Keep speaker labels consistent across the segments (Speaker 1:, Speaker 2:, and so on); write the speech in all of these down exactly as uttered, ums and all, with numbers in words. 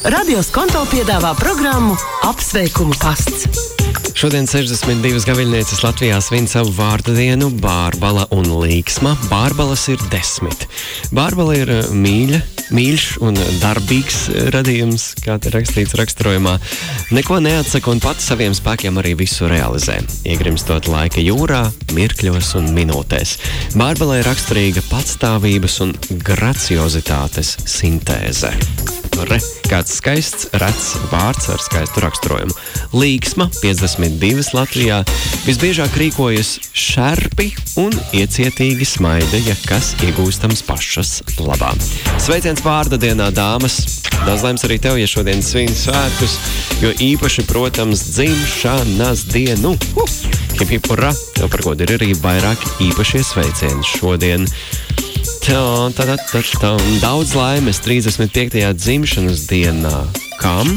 Speaker 1: Radio Skonto piedāvā programmu Apsveikumu pasts.
Speaker 2: Šodien sešdesmit divas gaviļnieces Latvijā svin savu vārda dienu Bārbala un Līksma. Bārbalas ir desmit. Bārbala ir mīļa, mīļš un darbīgs radījums, kā te rakstīts raksturojumā. Neko neatsaka un pati saviem spēkiem arī visu realizē. Iegrimstot laika jūrā, mirkļos un minūtēs. Bārbalai raksturīga patstāvības un graciozitātes sintēze. Re, kāds skaists, rets vārds ar skaistu raksturojumu. Līksma, piecdesmit divas Latvijā, visbiežāk rīkojas šerpi un iecietīgi smaida, ja kas iegūstams pašas labā. Sveiciens vārda dienā, dāmas! Daudz laimes arī tev, ja šodien svin svētkus, jo īpaši, protams, dzimšanas dienu. Uh, hip hip urra! Tev par godu ir arī vairāk īpašie sveicieni šodien. Tā, tā, tā, tā, tā. Daudz laimes trīsdesmit piektajā dzimšanas dienā. Kam?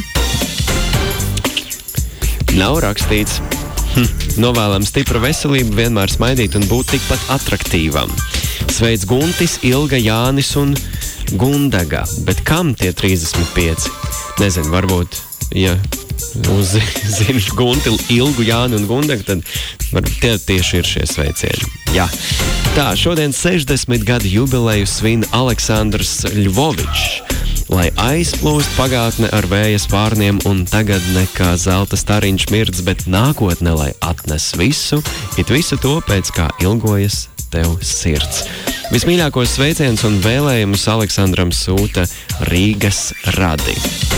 Speaker 2: Nav rakstīts. Hm. Novēlam stipru veselību, vienmēr smaidīt un būt tikpat atraktīvam. Sveic Guntis, Ilga, Jānis un Gundaga. Bet kam tie trīsdesmit pieci? Nezinu, varbūt, ja uzzini Gunti, Ilgu, Jāni un Gundagu, tad varbūt tie tieši ir šie sveicieni. Jā. Tā, šodien sešdesmit gadu jubileju svin Aleksandrs Ļvovičs. Lai aizplūst pagātne ar vēja spārniem un tagadne kā zelta stariņš mirdz, bet nākotne, lai atnes visu, it visu to, pēc kā ilgojas tev sirds. Vismīļākos sveicienus un vēlējumus Aleksandram sūta Rīgas radi.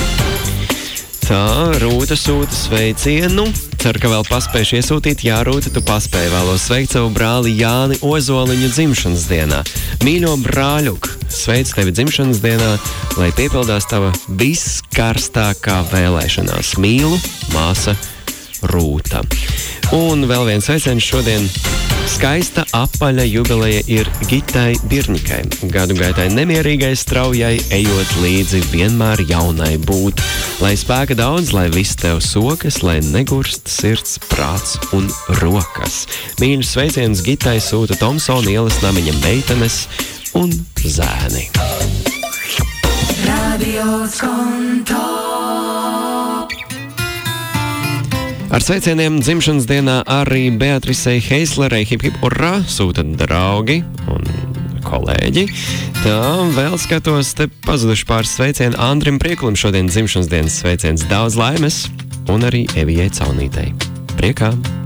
Speaker 2: Tā, Rūta sūta sveicienu. Ceru, ka vēl paspējuši iesūtīt. Jā, Rūta, tu paspēji. Vēlos sveikt savu brāli Jāni Ozoliņu dzimšanas dienā. Mīļo brāļuk, sveicu tevi dzimšanas dienā, lai piepildās tava viskarstākā vēlēšanās. Mīlu, māsa Rūta. Un vēl viens sveiciens šodien. Skaista apaļa jubileja ir Gitai Birņikai. Gadu gaitai nemierīgai, straujai, ejot līdzi vienmēr jaunai būt. Lai spēka daudz, lai viss tev sokas, lai negurst sirds, prāts un rokas. Mīļus sveicienus Gitai sūta Tomsona ielas namiņa meitenes un zēni. Radio Skonto. Ar sveicieniem dzimšanas dienā arī Beatrisei Heislerei hip hip urra sūta draugi un kolēģi. Tā, vēl skatos, te pazuduši pāris sveicieni Andrim Priekulim šodien dzimšanas dienas sveiciens. Daudz laimes un arī Evijai Caunītei. Priekā!